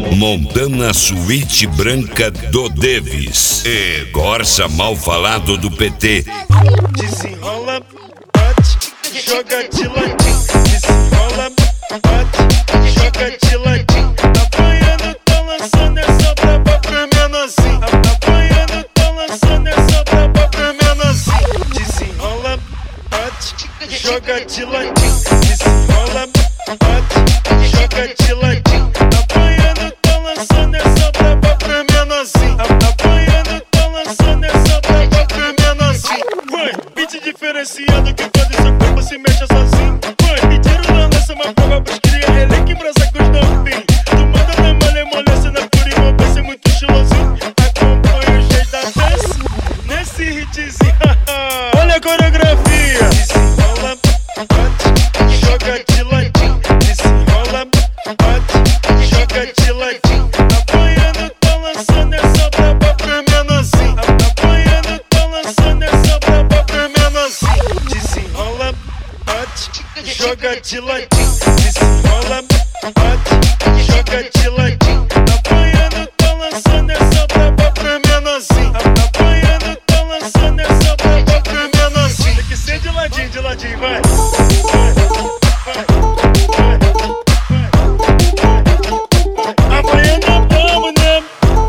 Montana Suíte Branca do Davis e Corsa Mal Falado do PT. Desenrola, bate, joga de ladinho. Desenrola, bate, joga de ladinho. Apanhando, tá lançando essa braba pra menorzinho. Apanhando, tá lançando essa braba pra menorzinho. Desenrola, bate, joga de ladinho. Desenrola, bate, joga de ladinho. Apanhando, tá lançando essa braba pra menorzinho. Apanhando, tá lançando essa braba pra menorzinho. Vai, beat diferenciado que quando seu corpo se mexe sozinho. Vai, me tiro na lança uma prova pros cria, ele que embrasa com os novinhos. Tu manda na malha, molesta na pura e vai ser muito estilosinho. Acompanha o jeito da dança nesse hitzinho. Olha a coreografia. Desenrola, bate, joga de ladinho. Desenrola, bate, joga de ladinho. Apanhando, tá lançando essa braba pra menorzinho. Apanhando, tá lançando essa braba pra menorzinho. Desenrola, bate, joga de ladinho. Desenrola, bate, joga de ladinho. Apanhando, tá lançando essa braba pra menorzinho. Apanhando, tá lançando essa braba pra menorzinho. Tem que ser de ladinho, vai. Apanhando, vamos, né?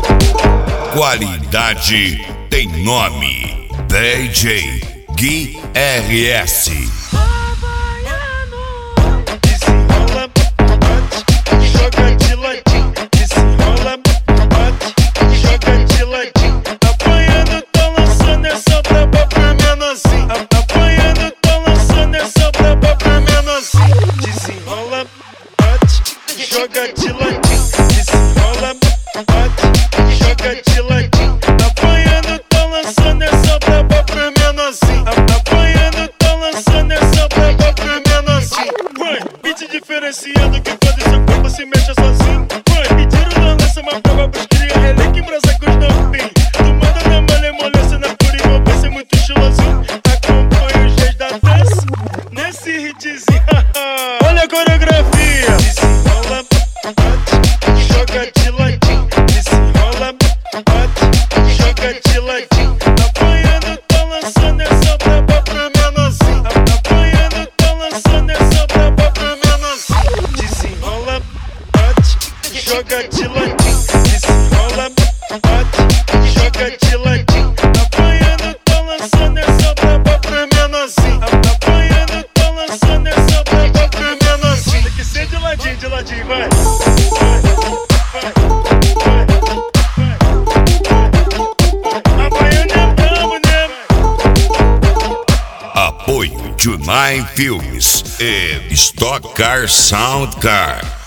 Qualidade tem nome. DJ Gui RS. Desenrola, bate, joga de ladinho. Desenrola, bate, joga de ladinho. Apanhando, tá lançando essa braba pra menorzinho. Apanhando, tá lançando essa braba pra menorzinho. Desenrola, bate, joga de ladinho. Desenrola, bate, joga de ladinho. Apanhando, tá lançando essa braba pra menorzinho. Apanhando, tá lançando essa braba pra menorzinho. Vai, beat diferenciado que quando seu corpo se mexe sozinho. Vai, me tiro na lança uma prova pros cria, ele que embrasa com os novinhos. Tu manda na malha, molesta na pura e vai ser muito estilosinho. Acompanha o jeito da dança nesse hitzinho. Olha a coreografia. Desenrola, bate, joga de ladinho. Desenrola, bate, joga de ladinho. Apanhando, tá lançando essa braba pra menorzinho. Apanhando, tá lançando essa braba pra menorzinho. Desenrola, bate, joga de ladinho. Desenrola, bate, joga de ladinho. Apanhando, tá lançando essa braba pra menorzinho. Apanhando, tá lançando essa braba pra menorzinho. Tem que ser de ladinho, vai. Apanhando, vamos, né? Apoio Junai Filmes e Stock Car Sound Car.